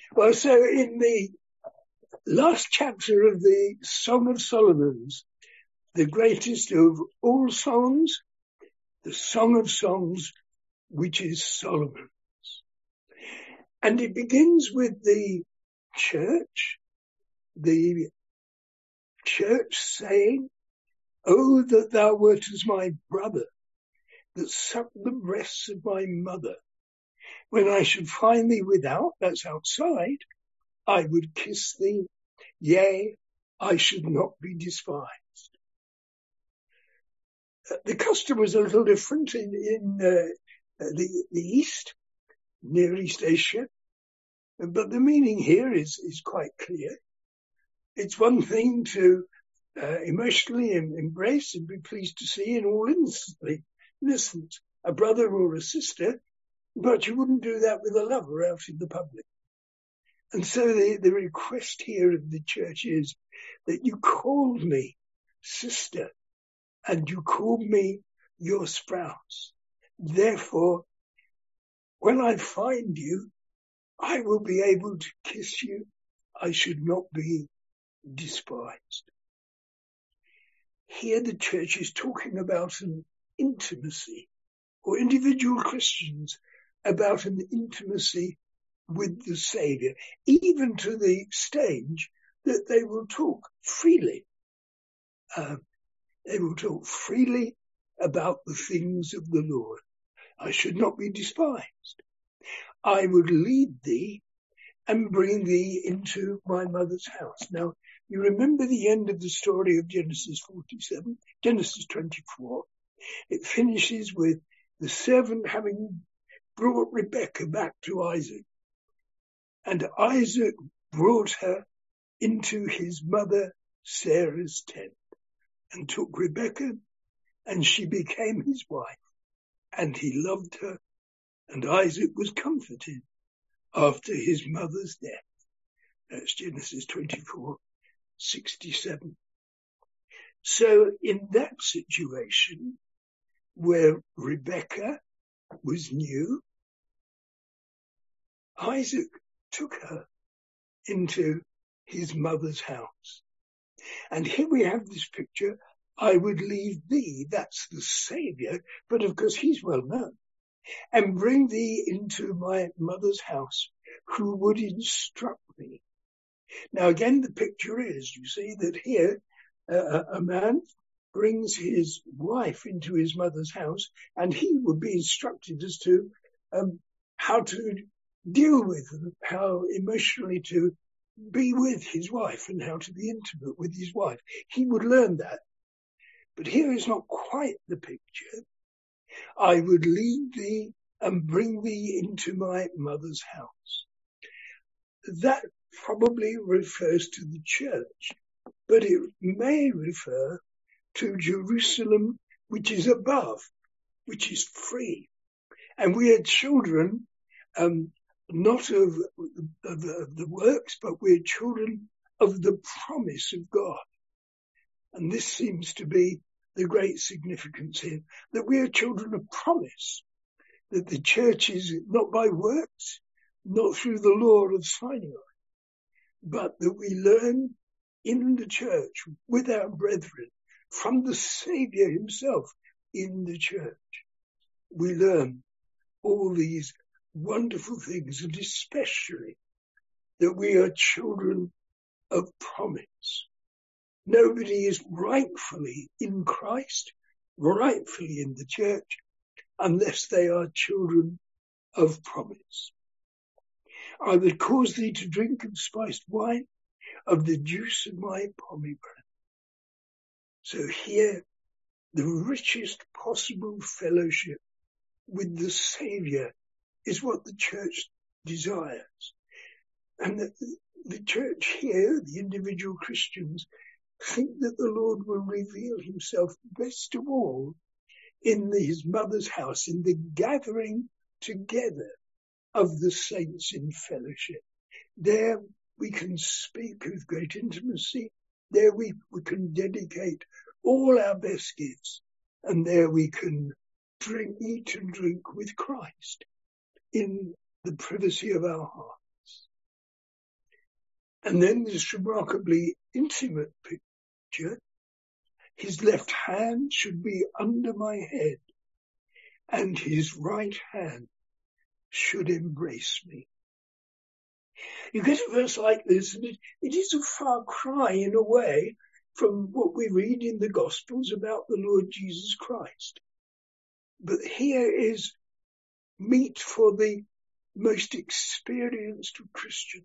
Well, so in the last chapter of the Song of Solomon's, the greatest of all songs, the Song of Songs, which is Solomon's. And it begins with the church saying, "Oh, that thou wert as my brother, that sucked the breasts of my mother. When I should find thee without," that's outside, "I would kiss thee, yea, I should not be despised." The custom was a little different in the East, Near East Asia, but the meaning here is quite clear. It's one thing to emotionally embrace and be pleased to see in all innocence a brother or a sister, but you wouldn't do that with a lover out in the public. And so the request here of the church is that you called me sister and you called me your spouse. Therefore, when I find you, I will be able to kiss you. I should not be despised. Here the church is talking about an intimacy, or individual Christians about an intimacy with the Saviour, even to the stage that they will talk freely. They will talk freely about the things of the Lord. I should not be despised. I would lead thee and bring thee into my mother's house. Now, you remember the end of the story of Genesis 24. It finishes with the servant having brought Rebekah back to Isaac. And Isaac brought her into his mother Sarah's tent and took Rebekah, and she became his wife. And he loved her, and Isaac was comforted after his mother's death. That's Genesis 24:67. So in that situation, where Rebekah was new, Isaac took her into his mother's house. And here we have this picture, I would leave thee, that's the Saviour, but of course he's well known, and bring thee into my mother's house, who would instruct me. Now again, the picture is, you see that here, a man brings his wife into his mother's house, and he would be instructed as to how to deal with, how emotionally to be with his wife and how to be intimate with his wife. He would learn that. But here is not quite the picture. I would lead thee and bring thee into my mother's house. That probably refers to the church, but it may refer to Jerusalem, which is above, which is free. And we are children, not of the works, but we're children of the promise of God. And this seems to be the great significance here, that we are children of promise, that the church is not by works, not through the law of Sinai, but that we learn in the church with our brethren from the Saviour himself in the church. We learn all these wonderful things, and especially that we are children of promise. Nobody is rightfully in Christ, rightfully in the church, unless they are children of promise. I would cause thee to drink of spiced wine, of the juice of my pomegranate. So here, the richest possible fellowship with the Saviour is what the church desires. And the church here, the individual Christians, think that the Lord will reveal himself best of all in his mother's house, in the gathering together of the saints in fellowship. There we can speak with great intimacy. There we can dedicate all our best gifts. And there we can eat and drink with Christ in the privacy of our heart. And then this remarkably intimate picture, his left hand should be under my head, and his right hand should embrace me. You get a verse like this, and it is a far cry in a way from what we read in the Gospels about the Lord Jesus Christ. But here is meat for the most experienced of Christians.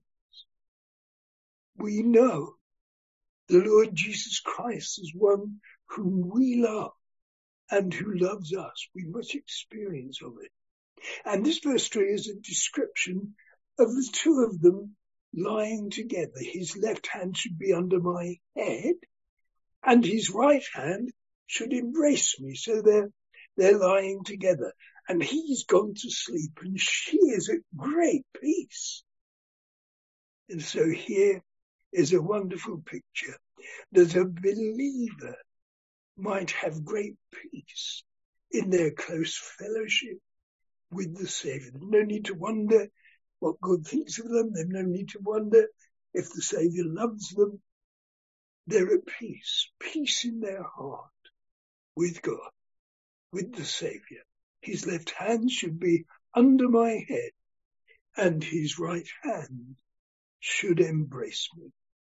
We know the Lord Jesus Christ is one whom we love and who loves us. We must experience of it. And this verse 3 is a description of the two of them lying together. His left hand should be under my head and his right hand should embrace me. So they're lying together, and he's gone to sleep and she is at great peace. And so here is a wonderful picture that a believer might have great peace in their close fellowship with the Saviour. There's no need to wonder what God thinks of them. There's no need to wonder if the Saviour loves them. They're at peace, peace in their heart with God, with the Saviour. His left hand should be under my head, and his right hand should embrace me.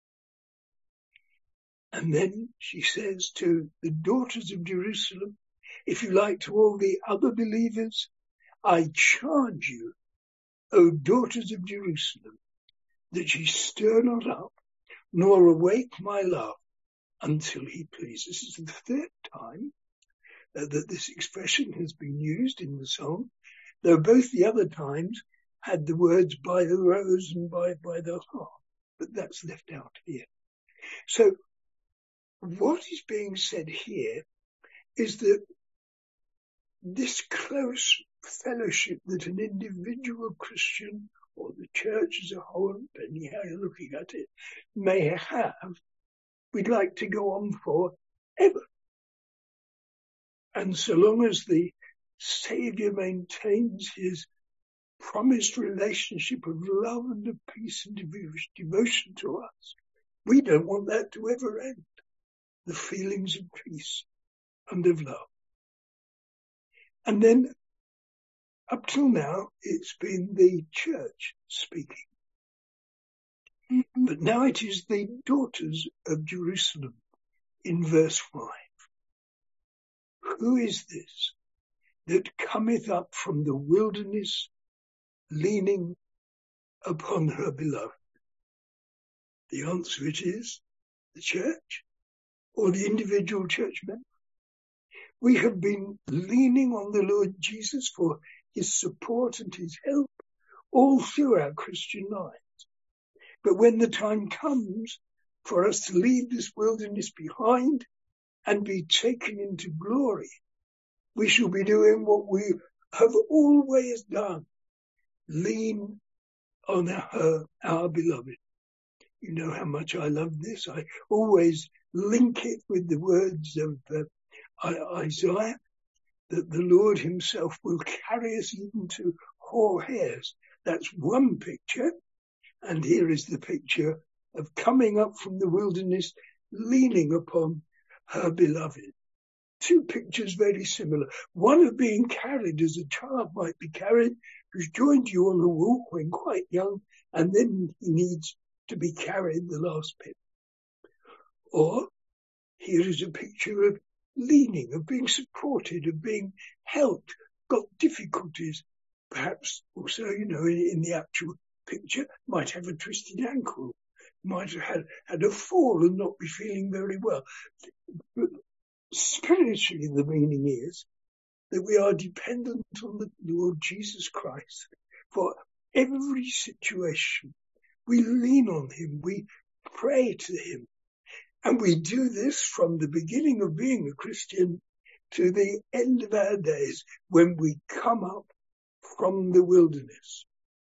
And then she says to the daughters of Jerusalem, if you like to all the other believers, I charge you, O daughters of Jerusalem, that ye stir not up, nor awake my love until he please. This is the third time that this expression has been used in the song, though both the other times had the words by the rose and by the harp, but that's left out here. So what is being said here is that this close fellowship that an individual Christian or the church as a whole, depending how you're looking at it, may have, we'd like to go on for ever. And so long as the Saviour maintains his promised relationship of love and of peace and devotion to us, we don't want that to ever end. The feelings of peace and of love. And then, up till now, it's been the church speaking. But now it is the daughters of Jerusalem in verse 5. Who is this that cometh up from the wilderness, leaning upon her beloved? The answer it is the church, or the individual church member. We have been leaning on the Lord Jesus for his support and his help all through our Christian lives. But when the time comes for us to leave this wilderness behind and be taken into glory, we shall be doing what we have always done, lean on our beloved. You know how much I love this. I always link it with the words of Isaiah, that the Lord himself will carry us even to hoar hairs. That's one picture. And here is the picture of coming up from the wilderness, leaning upon her beloved. Two pictures very similar. One of being carried as a child might be carried, who's joined you on a walk when quite young, and then he needs to be carried the last bit. Or here is a picture of leaning, of being supported, of being helped, got difficulties. Perhaps also, in the actual picture, might have a twisted ankle, might have had a fall and not be feeling very well. But spiritually, the meaning is that we are dependent on the Lord Jesus Christ for every situation. We lean on him, we pray to him, and we do this from the beginning of being a Christian to the end of our days when we come up from the wilderness.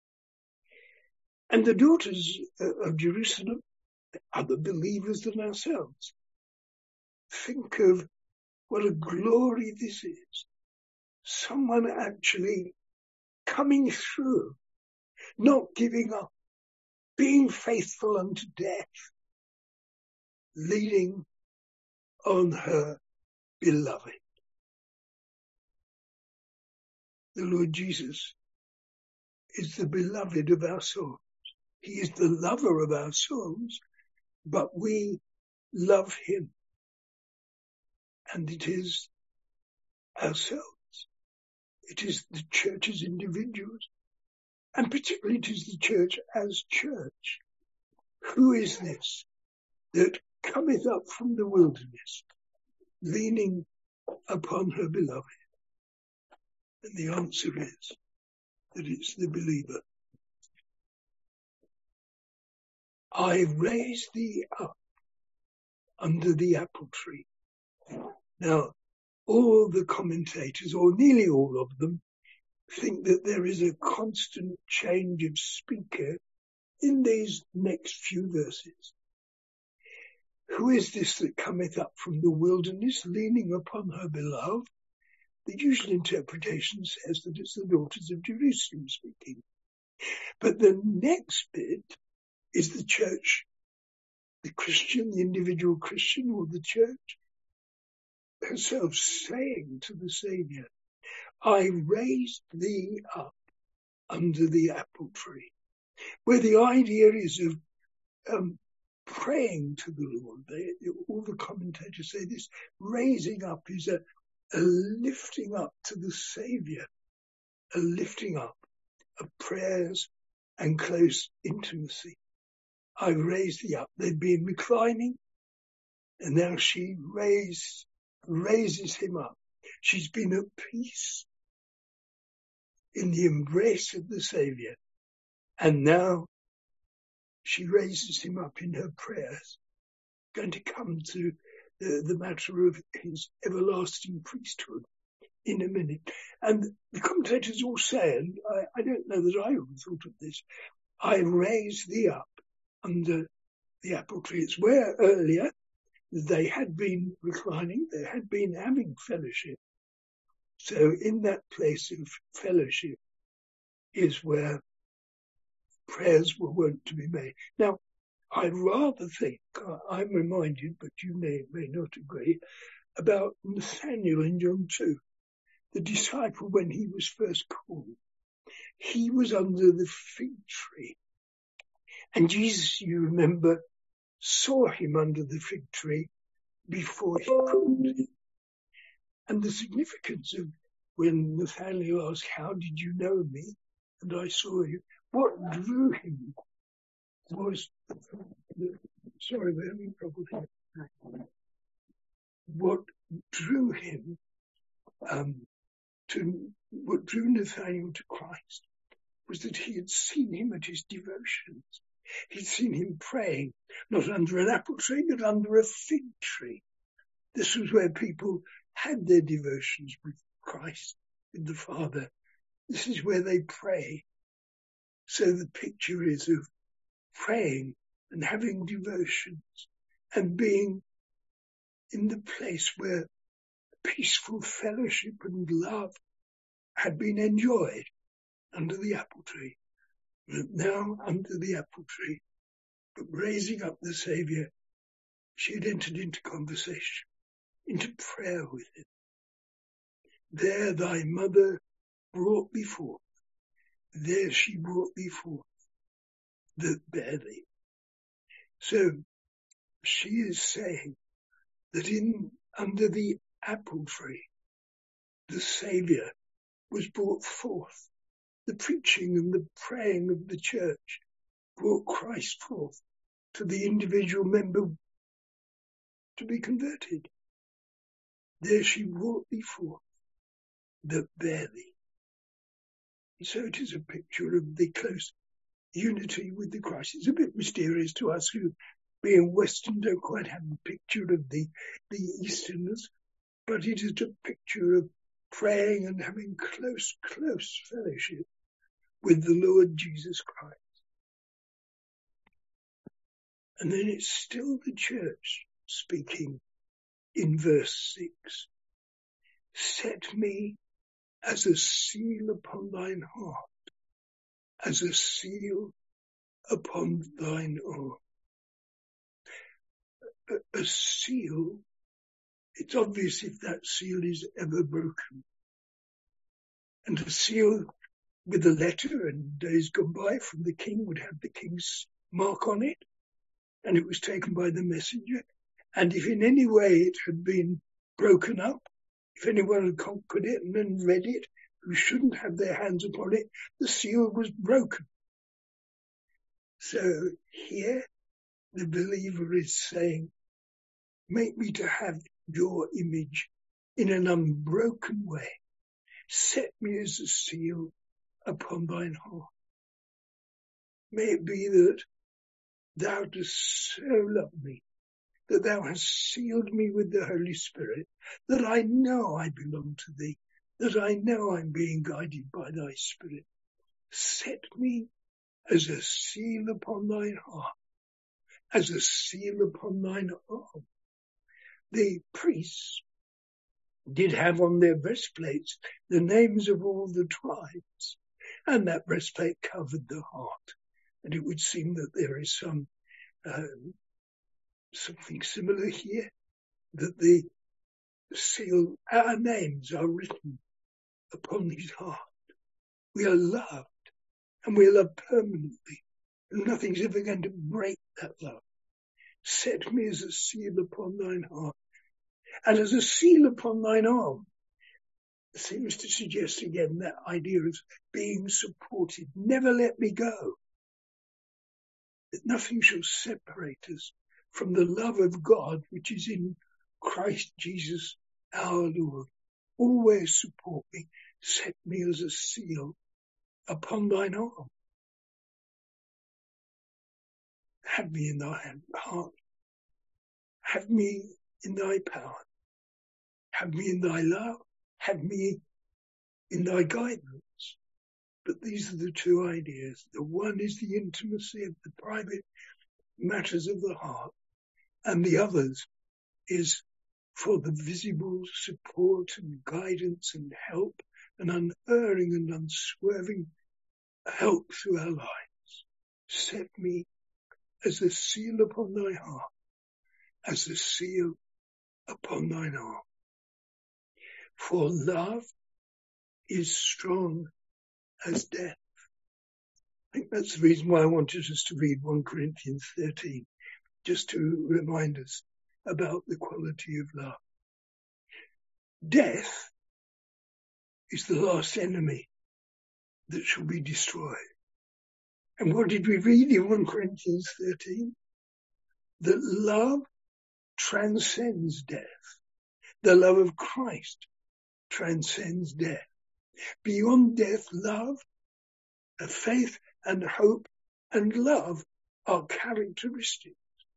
And the daughters of Jerusalem, other believers than ourselves, think of what a glory this is. Someone actually coming through, not giving up, being faithful unto death, leaning on her beloved. The Lord Jesus is the beloved of our souls. He is the lover of our souls, but we love him. And it is ourselves. It is the church as individuals. And particularly it is the church as church. Who is this that cometh up from the wilderness, leaning upon her beloved? And the answer is that it's the believer. I raise thee up under the apple tree. Now, all the commentators, or nearly all of them, think that there is a constant change of speaker in these next few verses. Who is this that cometh up from the wilderness, leaning upon her beloved? The usual interpretation says that it's the daughters of Jerusalem speaking. But the next bit is the church, the Christian, the individual Christian, or the church herself saying to the Saviour, I raised thee up under the apple tree, where the idea is of praying to the Lord. All the commentators say this raising up is a lifting up to the Saviour, a lifting up of prayers and close intimacy. I raised thee up. They'd been reclining, and now she raises him up. She's been at peace in the embrace of the Saviour, and now she raises him up in her prayers. Going to come to the matter of his everlasting priesthood in a minute. And the commentators all say, and I don't know that I ever thought of this, I raise thee up under the apple tree. It's where earlier they had been reclining, they had been having fellowship. So in that place of fellowship is where prayers were wont to be made. Now, I'd rather think, I'm reminded, but you may not agree, about Nathanael in John 2, the disciple when he was first called. He was under the fig tree. And Jesus, you remember, saw him under the fig tree before he called him. And the significance of when Nathanael asked, how did you know me? And I saw you. What drew him was, sorry, we're having trouble here. What drew him what drew Nathanael to Christ was that he had seen him at his devotions. He'd seen him praying, not under an apple tree, but under a fig tree. This was where people had their devotions with Christ, with the Father. This is where they pray. So the picture is of praying and having devotions and being in the place where peaceful fellowship and love had been enjoyed under the apple tree. But now under the apple tree, but raising up the Saviour, she had entered into conversation, into prayer with him. There thy mother brought thee forth. There she brought thee forth that bare thee. So she is saying that under the apple tree, the Saviour was brought forth. The preaching and the praying of the church brought Christ forth to the individual member to be converted. There she brought thee forth that bare thee. So it is a picture of the close unity with the Christ. It's a bit mysterious to us who, being Western, don't quite have a picture of the Easterners, but it is a picture of praying and having close fellowship with the Lord Jesus Christ. And then it's still the church speaking in verse 6. Set me as a seal upon thine heart, as a seal upon thine arm. A seal, it's obvious if that seal is ever broken. And a seal with a letter, and days gone by, from the king would have the king's mark on it, and it was taken by the messenger. And if in any way it had been broken up, if anyone had conquered it and then read it, who shouldn't have their hands upon it, the seal was broken. So here the believer is saying, make me to have your image in an unbroken way. Set me as a seal upon thine heart. May it be that thou dost so love me, that thou hast sealed me with the Holy Spirit, that I know I belong to thee, that I know I'm being guided by thy Spirit. Set me as a seal upon thine heart, as a seal upon thine arm. The priests did have on their breastplates the names of all the tribes, and that breastplate covered the heart. And it would seem that there is something similar here, that the seal, our names are written upon his heart. We are loved, and we are loved permanently, and nothing's ever going to break that love. Set me as a seal upon thine heart, and as a seal upon thine arm. It seems to suggest again that idea of being supported. Never let me go. That nothing shall separate us from the love of God which is in Christ Jesus our Lord. Always support me. Set me as a seal upon thine arm. Have me in thy heart. Have me in thy power. Have me in thy love. Have me in thy guidance. But these are the two ideas. The one is the intimacy of the private matters of the heart, and the others is for the visible support and guidance and help and unerring and unswerving help through our lives. Set me as a seal upon thy heart, as a seal upon thine arm. For love is strong as death. I think that's the reason why I wanted us to read 1 Corinthians 13, just to remind us about the quality of love. Death is the last enemy that shall be destroyed. And what did we read in 1 Corinthians 13? That love transcends death. The love of Christ transcends death. Beyond death, love, faith and hope and love are characteristics.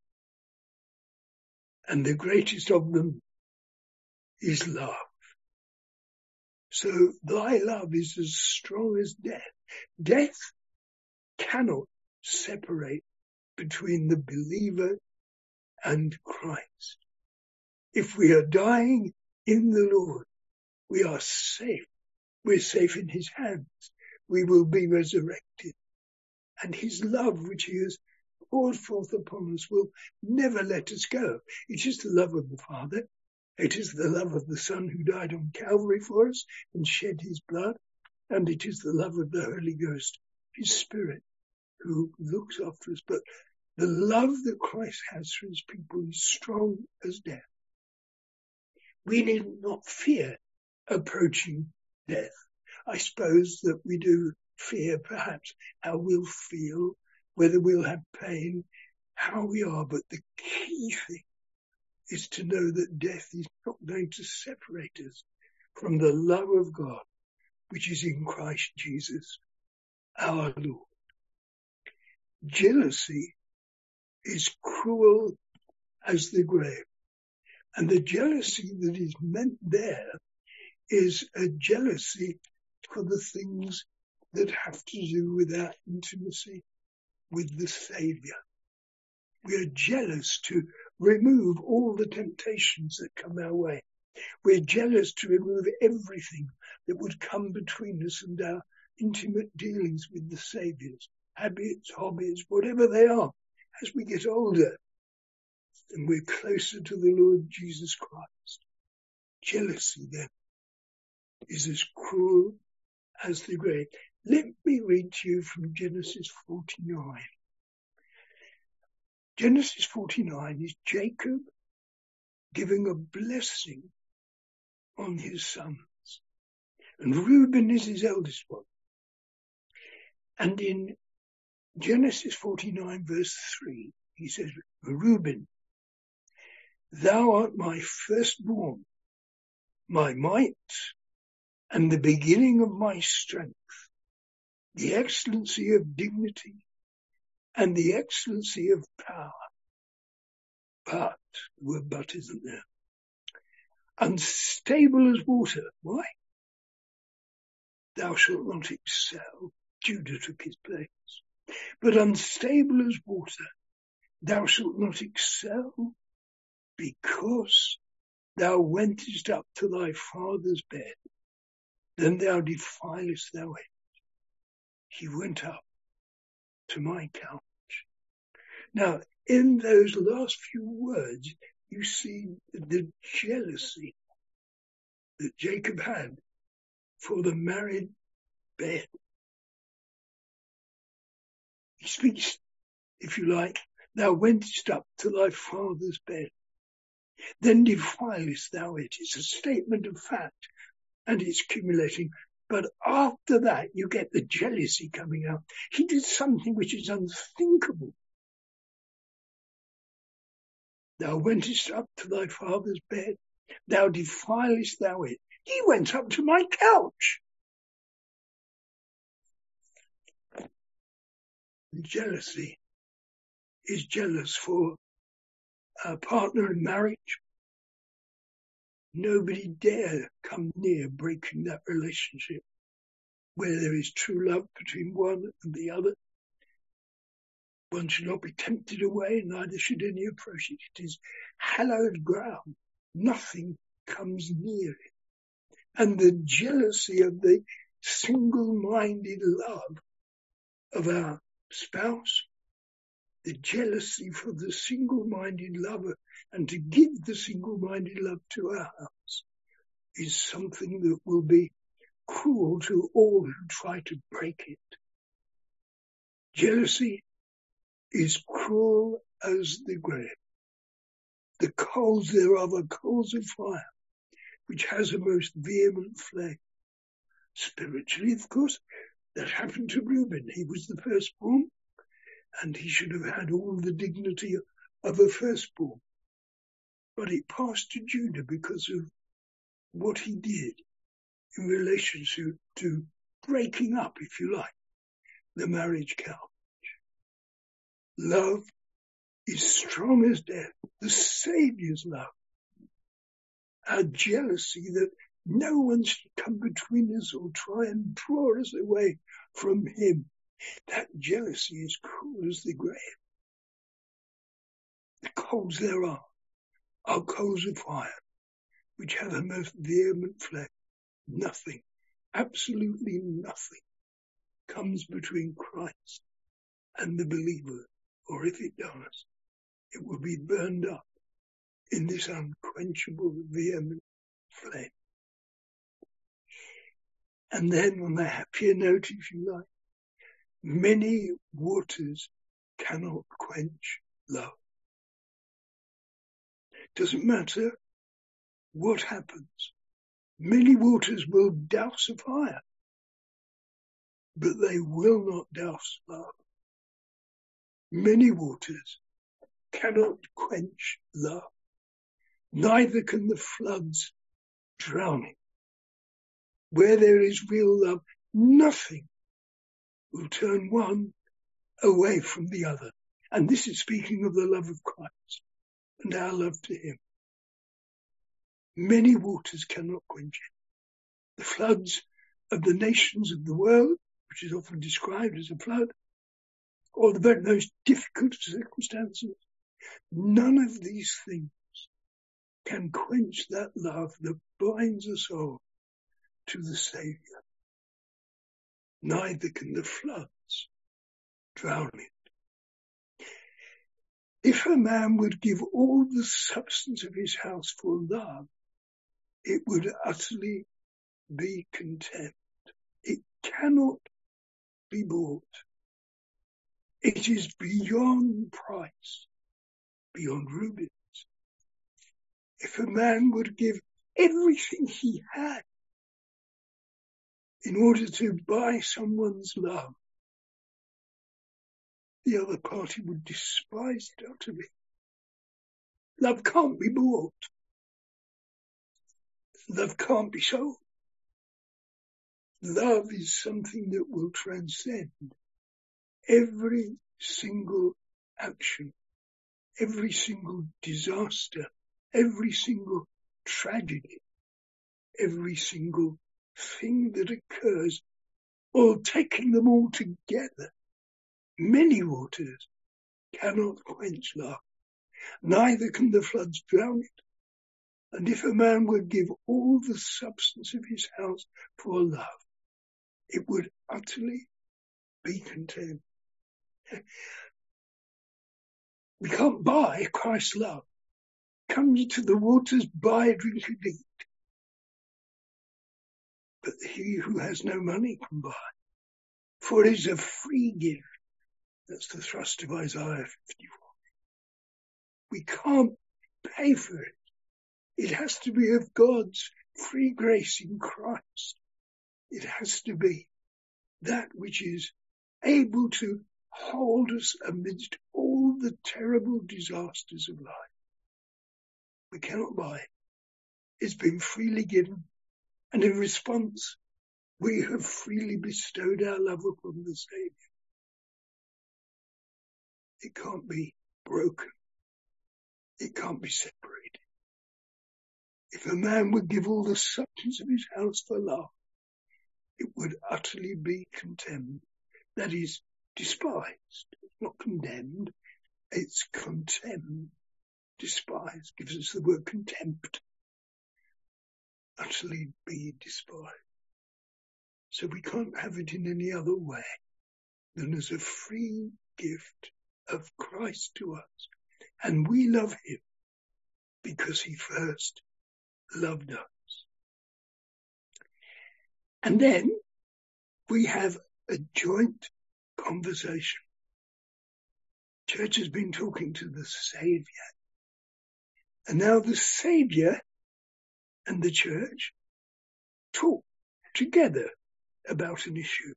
And the greatest of them is love. So thy love is as strong as death. Death cannot separate between the believer and Christ. If we are dying in the Lord, we are safe. We're safe in his hands. We will be resurrected. And his love, which he has poured forth upon us, will never let us go. It is the love of the Father. It is the love of the Son who died on Calvary for us and shed his blood. And it is the love of the Holy Ghost, his Spirit, who looks after us. But the love that Christ has for his people is strong as death. We need not fear approaching death. I suppose that we do fear perhaps how we'll feel, whether we'll have pain, how we are. But the key thing is to know that death is not going to separate us from the love of God, which is in Christ Jesus, our Lord. Jealousy is cruel as the grave. And the jealousy that is meant there is a jealousy for the things that have to do with our intimacy with the Saviour. We are jealous to remove all the temptations that come our way. We're jealous to remove everything that would come between us and our intimate dealings with the Saviour's habits, hobbies, whatever they are, as we get older and we're closer to the Lord Jesus Christ. Jealousy then is as cruel as the grave. Let me read to you from Genesis 49. Genesis 49 is Jacob giving a blessing on his sons. And Reuben is his eldest one. And in Genesis 49 verse 3, he says, Reuben, thou art my firstborn, my might, and the beginning of my strength, the excellency of dignity, and the excellency of power. But, the word but isn't there. Unstable as water. Why? Thou shalt not excel. Judah took his place. But unstable as water, thou shalt not excel, because thou wentest up to thy father's bed. Then thou defilest thou it. He went up to my couch. Now, in those last few words, you see the jealousy that Jacob had for the married bed. He speaks, if you like, thou wentest up to thy father's bed. Then defilest thou it. It's a statement of fact, and it's accumulating. But after that, you get the jealousy coming out. He did something which is unthinkable. Thou wentest up to thy father's bed. Thou defilest thou it. He went up to my couch. Jealousy is jealous for a partner in marriage. Nobody dare come near breaking that relationship where there is true love between one and the other. One should not be tempted away, neither should any approach it. It is hallowed ground. Nothing comes near it. And the jealousy of the single-minded love of our spouse, the jealousy for the single-minded lover, and to give the single-minded love to our house, is something that will be cruel to all who try to break it. Jealousy is cruel as the grave. The coals thereof are coals of fire, which has a most vehement flame. Spiritually, of course, that happened to Reuben. He was the firstborn, and he should have had all the dignity of a firstborn. But it passed to Judah because of what he did in relation to breaking up, if you like, the marriage couch. Love is strong as death, the Saviour's love. Our jealousy that no one should come between us or try and draw us away from him. That jealousy is cruel as the grave. The coals thereof are coals of fire, which have a most vehement flame. Nothing, absolutely nothing, comes between Christ and the believer, or if it does, it will be burned up in this unquenchable, vehement flame. And then on the happier note, if you like, many waters cannot quench love. Doesn't matter what happens. Many waters will douse a fire, but they will not douse love. Many waters cannot quench love. Neither can the floods drown it. Where there is real love, nothing will turn one away from the other. And this is speaking of the love of Christ and our love to him. Many waters cannot quench it. The floods of the nations of the world, which is often described as a flood, or the very most difficult circumstances, none of these things can quench that love that binds us all to the Saviour. Neither can the floods drowning. If a man would give all the substance of his house for love, it would utterly be contemned. It cannot be bought. It is beyond price, beyond rubies. If a man would give everything he had in order to buy someone's love, the other party would despise it utterly. Love can't be bought. Love can't be sold. Love is something that will transcend every single action, every single disaster, every single tragedy, every single thing that occurs, or taking them all together. Many waters cannot quench love, neither can the floods drown it. And if a man would give all the substance of his house for love, it would utterly be contemned. We can't buy Christ's love. Come ye to the waters, buy, drink, and eat. But he who has no money can buy, for it is a free gift. That's the thrust of Isaiah 54. We can't pay for it. It has to be of God's free grace in Christ. It has to be that which is able to hold us amidst all the terrible disasters of life. We cannot buy it. It's been freely given, and in response, we have freely bestowed our love upon the Saviour. It can't be broken. It can't be separated. If a man would give all the substance of his house for love, it would utterly be contemned. That is, despised. It's not condemned. It's contemned. Despised gives us the word contempt. Utterly be despised. So we can't have it in any other way than as a free gift of Christ to us. And we love him because he first loved us. And then we have a joint conversation. Church has been talking to the Saviour. And now the Saviour and the church talk together about an issue.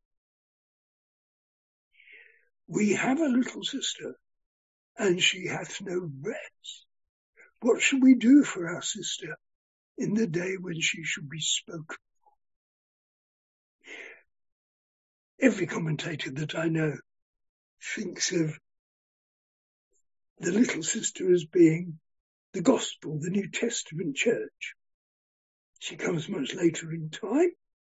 We have a little sister, and she hath no rest. What shall we do for our sister in the day when she shall be spoken for? Every commentator that I know thinks of the little sister as being the gospel, the New Testament church. She comes much later in time,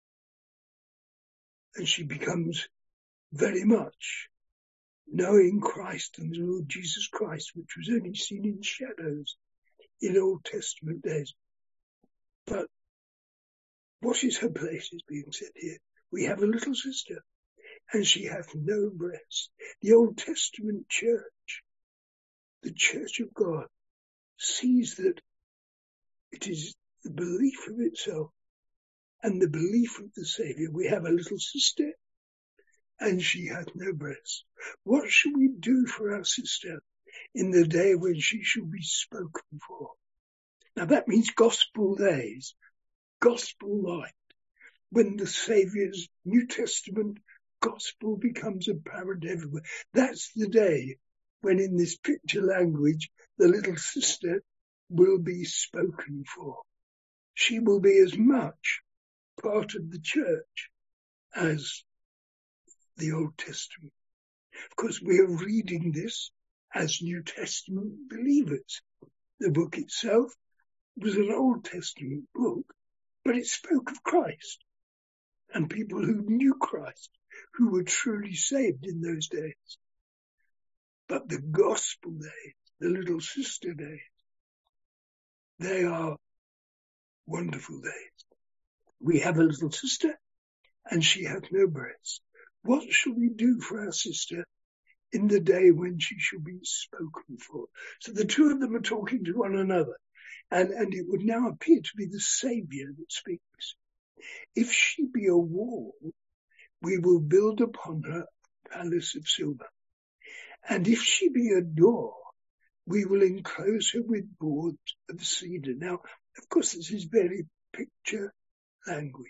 and she becomes very much knowing Christ and the Lord Jesus Christ, which was only seen in shadows in Old Testament days. But what is her place is being said here. We have a little sister, and she hath no breast. The Old Testament church, the church of God, sees that it is the belief of itself and the belief of the Saviour. We have a little sister, and she hath no breast. What shall we do for our sister in the day when she shall be spoken for? Now that means gospel days, gospel light, when the Saviour's New Testament gospel becomes apparent everywhere. That's the day when, in this picture language, the little sister will be spoken for. She will be as much part of the church as the Old Testament. Of course, we are reading this as New Testament believers. The book itself was an Old Testament book, but it spoke of Christ and people who knew Christ, who were truly saved in those days. But the gospel days, the little sister days, they are wonderful days. We have a little sister, and she hath no breast. What shall we do for our sister in the day when she shall be spoken for. So the two of them are talking to one another. And it would now appear to be the Saviour that speaks. If she be a wall, we will build upon her a palace of silver. And if she be a door, we will enclose her with boards of cedar. Now, of course, this is very picture language.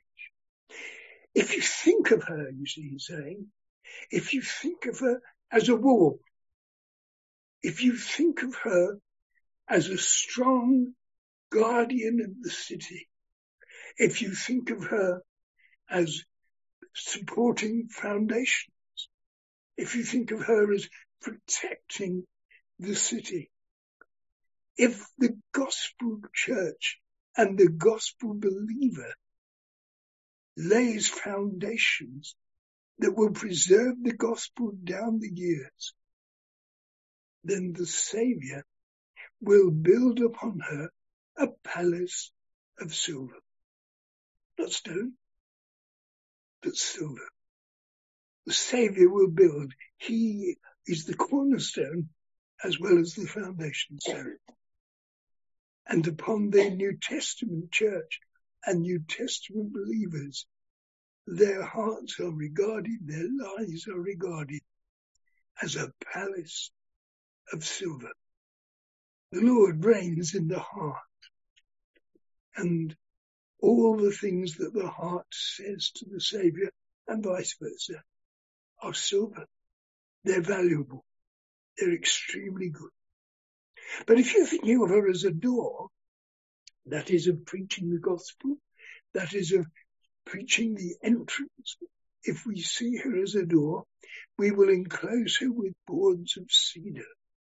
If you think of her, you see, he's saying, if you think of her as a wall, if you think of her as a strong guardian of the city, if you think of her as supporting foundations, if you think of her as protecting the city, if the gospel church and the gospel believer lays foundations that will preserve the gospel down the years, then the Saviour will build upon her a palace of silver. Not stone, but silver. The Saviour will build. He is the cornerstone as well as the foundation stone. And upon the New Testament church and New Testament believers, their hearts are regarded, their lives are regarded as a palace of silver. The Lord reigns in the heart, and all the things that the heart says to the Saviour and vice versa are silver. They're valuable. They're extremely good. But if you're thinking of her as a door, that is of preaching the gospel, that is of preaching the entrance. If we see her as a door, we will enclose her with boards of cedar.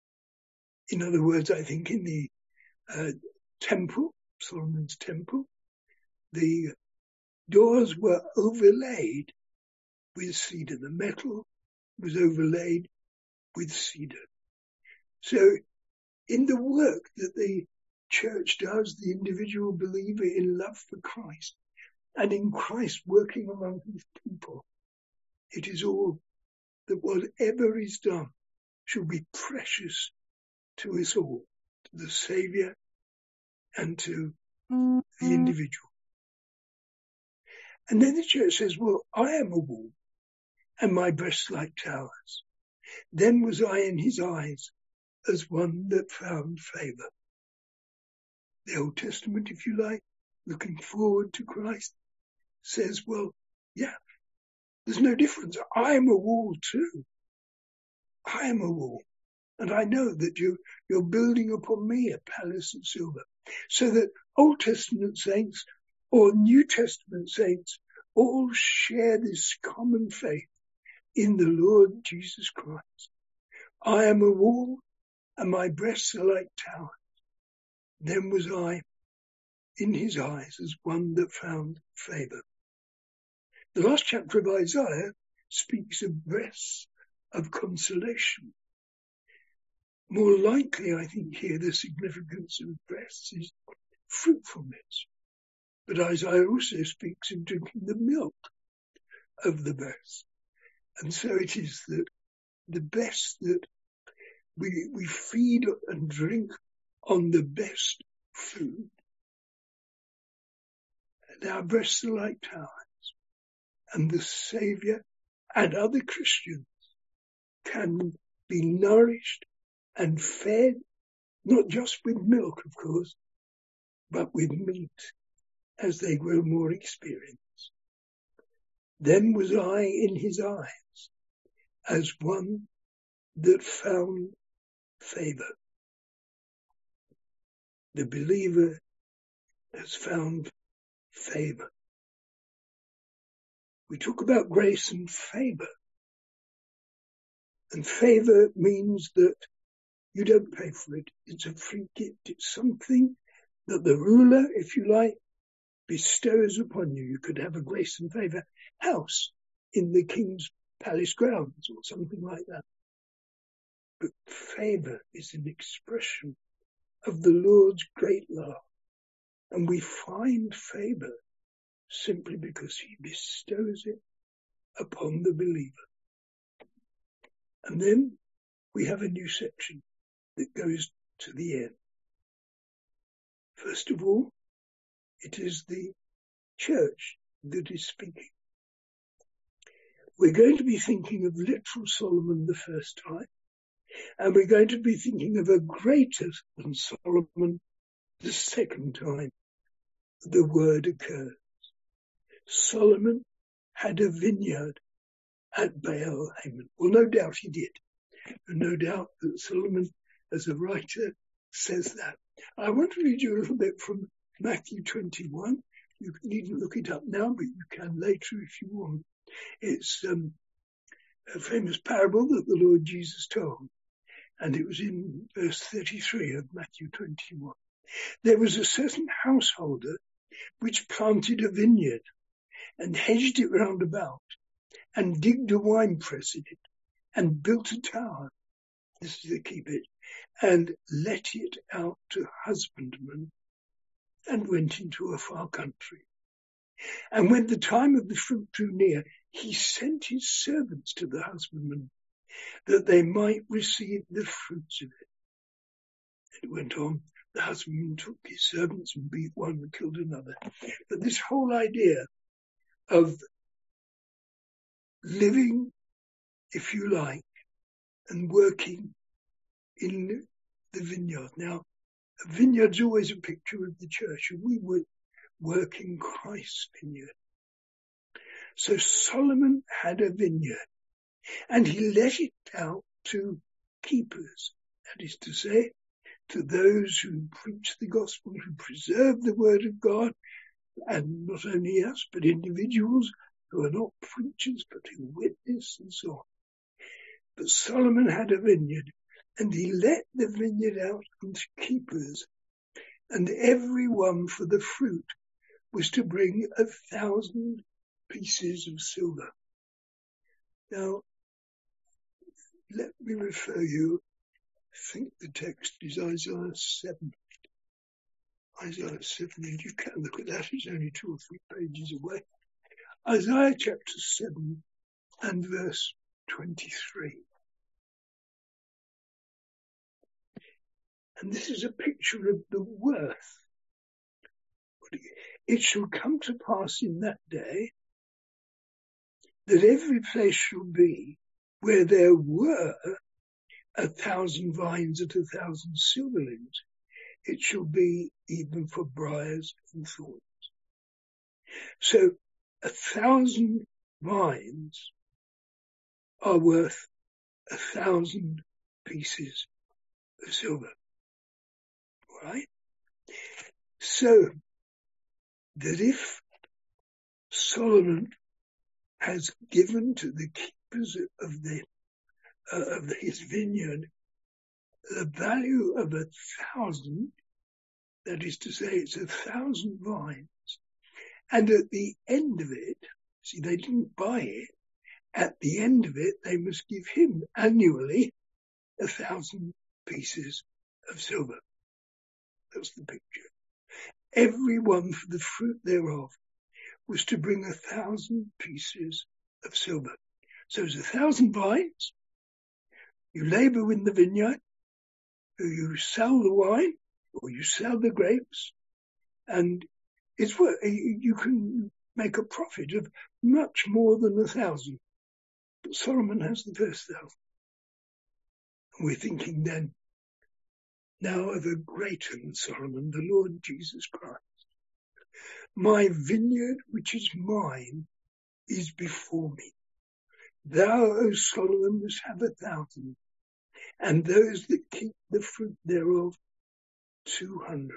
In other words, I think in the temple, Solomon's temple, the doors were overlaid with cedar. The metal was overlaid with cedar. So in the work that the church does, the individual believer in love for Christ, and in Christ working among his people, it is all that whatever is done shall be precious to us all, to the Saviour and to the individual. And then the church says, well, I am a wall, and my breasts like towers. Then was I in his eyes as one that found favour. The Old Testament, if you like, looking forward to Christ, says, well, yeah, there's no difference. I am a wall too. I am a wall. And I know that you're building upon me a palace of silver. So that Old Testament saints or New Testament saints all share this common faith in the Lord Jesus Christ. I am a wall, and my breasts are like towers. Then was I in his eyes as one that found favour. The last chapter of Isaiah speaks of breasts of consolation. More likely, I think here, the significance of breasts is fruitfulness. But Isaiah also speaks of drinking the milk of the breast. And so it is that the best that we feed and drink on the best food. And our breasts are like towers. And the Saviour and other Christians can be nourished and fed, not just with milk, of course, but with meat as they grow more experienced. Then was I in his eyes as one that found favour. The believer has found favour. We talk about grace and favour. And favour means that you don't pay for it. It's a free gift. It's something that the ruler, if you like, bestows upon you. You could have a grace and favour house in the king's palace grounds or something like that. But favour is an expression of the Lord's great love. And we find favour simply because he bestows it upon the believer. And then we have a new section that goes to the end. First of all, it is the church that is speaking. We're going to be thinking of literal Solomon the first time, and we're going to be thinking of a greater than Solomon the second time the word occurs. Solomon had a vineyard at Baal Hamon. Well, no doubt he did. And no doubt that Solomon, as a writer, says that. I want to read you a little bit from Matthew 21. You needn't look it up now, but you can later if you want. It's a famous parable that the Lord Jesus told. And it was in verse 33 of Matthew 21. There was a certain householder which planted a vineyard and hedged it round about and digged a winepress in it and built a tower. This is the key bit. And let it out to husbandmen and went into a far country. And when the time of the fruit drew near, he sent his servants to the husbandmen that they might receive the fruits of it. It went on. The husbandman took his servants and beat one and killed another. But this whole idea of living, if you like, and working in the vineyard. Now, a vineyard's always a picture of the church, and we would work in Christ's vineyard. So Solomon had a vineyard, and he let it out to keepers, that is to say, to those who preach the gospel, who preserve the word of God, and not only us, but individuals who are not preachers, but who witness and so on. But Solomon had a vineyard, and he let the vineyard out unto keepers, and every one for the fruit was to bring 1,000 pieces of silver. Now, let me refer you, I think the text is Isaiah 7. Isaiah 7, and you can look at that, it's only 2 or 3 pages away. Isaiah chapter 7 and verse 23. And this is a picture of the worth. It shall come to pass in that day that every place shall be where there were 1,000 vines at 1,000 silverlings. It shall be even for briars and thorns. So 1,000 vines are worth 1,000 pieces of silver. Right? So that if Solomon has given to the keepers of his vineyard the value of 1,000, that is to say, it's 1,000 vines, and at the end of it, see, they didn't buy it. At the end of it, they must give him annually 1,000 pieces of silver. That's the picture. Every one for the fruit thereof was to bring 1,000 pieces of silver. So it's 1,000 vines. You labour in the vineyard, you sell the wine, or you sell the grapes, and you can make a profit of much more than 1,000. But Solomon has the first 1,000. And we're thinking then, now of a greater than Solomon, the Lord Jesus Christ. My vineyard, which is mine, is before me. Thou, O Solomon, must have 1,000, and those that keep the fruit thereof 200.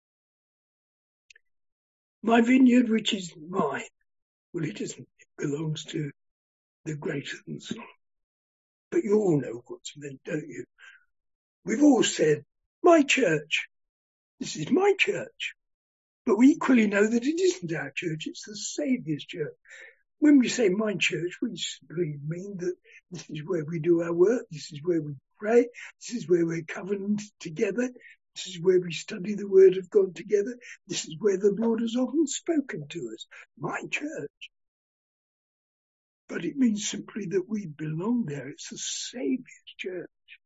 My vineyard, which is mine, well, it isn't. It belongs to the greater than Solomon. But you all know what's meant, don't you? We've all said, my church. This is my church. But we equally know that it isn't our church, it's the Saviour's church. When we say my church, we simply mean that this is where we do our work, this is where we pray, this is where we're covenanted together, this is where we study the Word of God together, this is where the Lord has often spoken to us. My church. But it means simply that we belong there. It's the Saviour's church.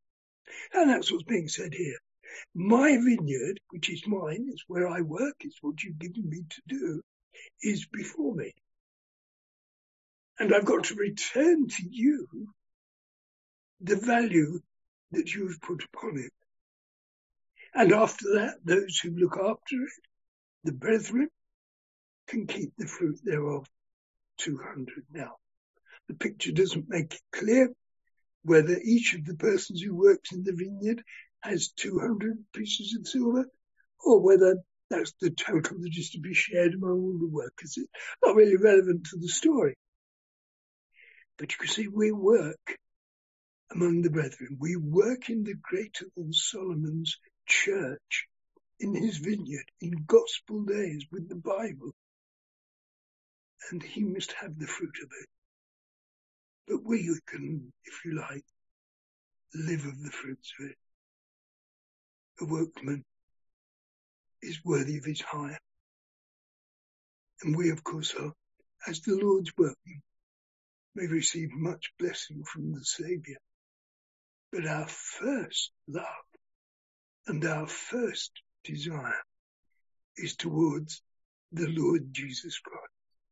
And that's what's being said here. My vineyard, which is mine, it's where I work, it's what you've given me to do, is before me. And I've got to return to you the value that you have put upon it. And after that, those who look after it, the brethren, can keep the fruit thereof 200. Now, the picture doesn't make it clear whether each of the persons who works in the vineyard has 200 pieces of silver, or whether that's the total that is to be shared among all the workers. It's not really relevant to the story. But you can see we work among the brethren. We work in the greater than Solomon's church, in his vineyard, in gospel days with the Bible. And he must have the fruit of it. But we can, if you like, live of the fruits of it. A workman is worthy of his hire. And we, of course, are, as the Lord's workmen, may receive much blessing from the Saviour. But our first love and our first desire is towards the Lord Jesus Christ.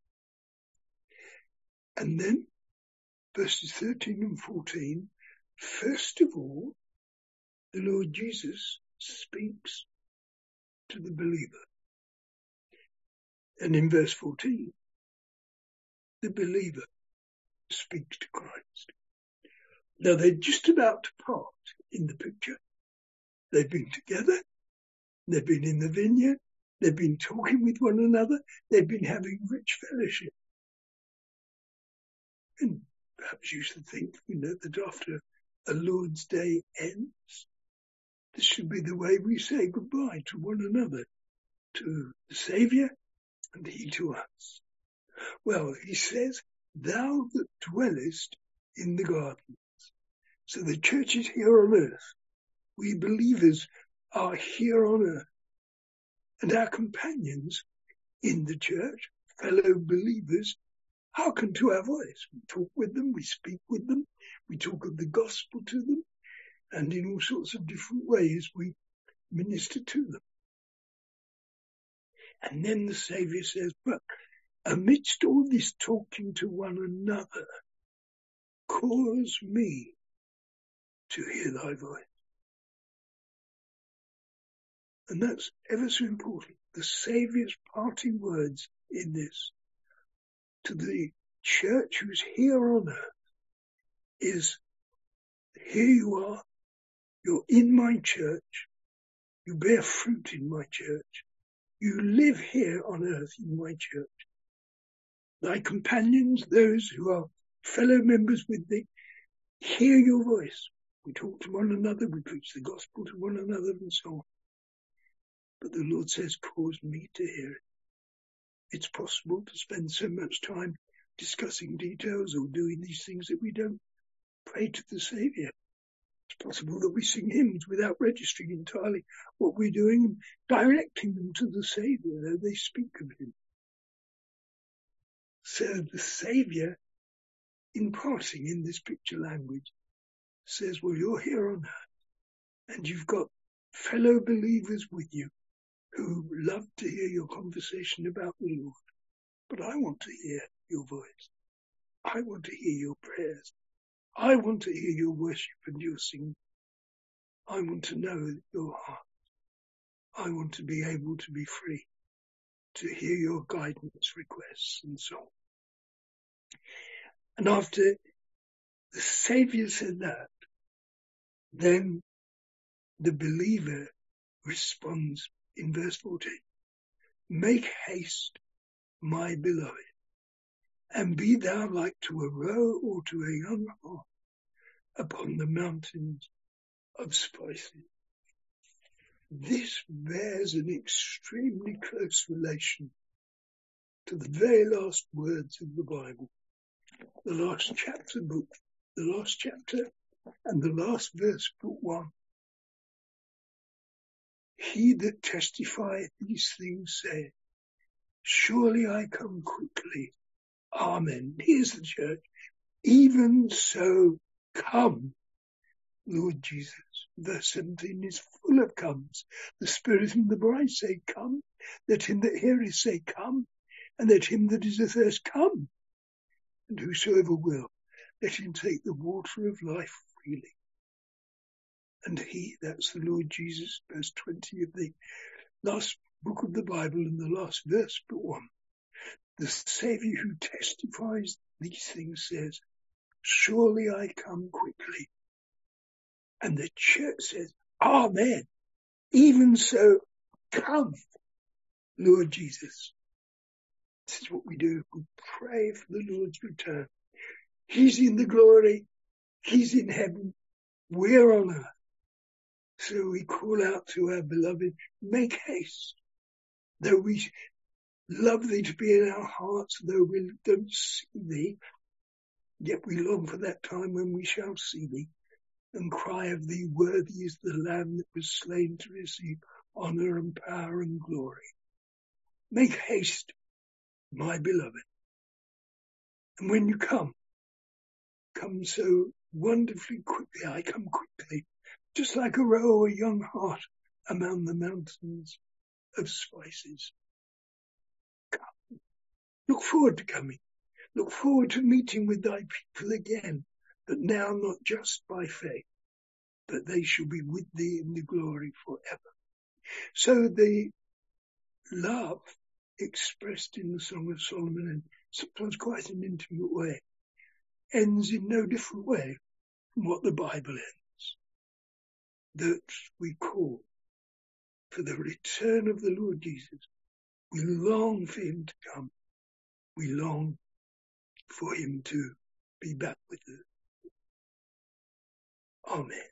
And then, verses 13 and 14, first of all, the Lord Jesus speaks to the believer. And in verse 14, the believer speaks to Christ. Now they're just about to part in the picture. They've been together. They've been in the vineyard. They've been talking with one another. They've been having rich fellowship. And perhaps you should think, that after a Lord's Day ends, this should be the way we say goodbye to one another, to the Saviour and he to us. Well, he says, thou that dwellest in the gardens. So the church is here on earth. We believers are here on earth. And our companions in the church, fellow believers, hearken to our voice. We talk with them, we speak with them, we talk of the gospel to them, and in all sorts of different ways we minister to them. And then the Saviour says, but amidst all this talking to one another, cause me to hear thy voice. And that's ever so important. The Saviour's parting words in this to the church who's here on earth is, here you are, you're in my church, you bear fruit in my church, you live here on earth in my church. Thy companions, those who are fellow members with thee, hear your voice. We talk to one another, we preach the gospel to one another and so on. But the Lord says, cause me to hear it. It's possible to spend so much time discussing details or doing these things that we don't pray to the Saviour. It's possible that we sing hymns without registering entirely what we're doing and directing them to the Saviour, though they speak of him. So the Saviour, in passing in this picture language, says, well, you're here on earth and you've got fellow believers with you who love to hear your conversation about the Lord. But I want to hear your voice. I want to hear your prayers. I want to hear your worship and your singing. I want to know your heart. I want to be able to be free to hear your guidance requests and so on. And after the Saviour said that, then the believer responds in verse 14, make haste, my beloved, and be thou like to a roe or to a young hart upon the mountains of spices. This bears an extremely close relation to the very last words of the Bible, the last chapter and the last verse, book 1. He that testifieth these things saith, surely I come quickly. Amen. Here's the church. Even so come, Lord Jesus. Verse 17 is full of comes. The Spirit and the bride say, come. Let him that heareth say, come. And let him that is athirst come. And whosoever will, let him take the water of life freely. And he, that's the Lord Jesus, verse 20 of the last book of the Bible and the last verse but one. The Saviour who testifies these things says, surely I come quickly. And the church says, amen. Even so, come, Lord Jesus. This is what we do. We pray for the Lord's return. He's in the glory. He's in heaven. We're on earth. So we call out to our beloved, make haste. Though we love thee to be in our hearts, though we don't see thee, yet we long for that time when we shall see thee and cry of thee, worthy is the Lamb that was slain to receive honour and power and glory. Make haste, my beloved. And when you come so wonderfully quickly. I come quickly, just like a roe or a young hart among the mountains of spices. Come. Look forward to coming. Look forward to meeting with thy people again, but now not just by faith, but they shall be with thee in the glory forever. So the love expressed in the Song of Solomon, and sometimes quite an intimate way, ends in no different way from what the Bible ends. That we call for the return of the Lord Jesus. We long for him to come. We long for him to be back with us. Amen.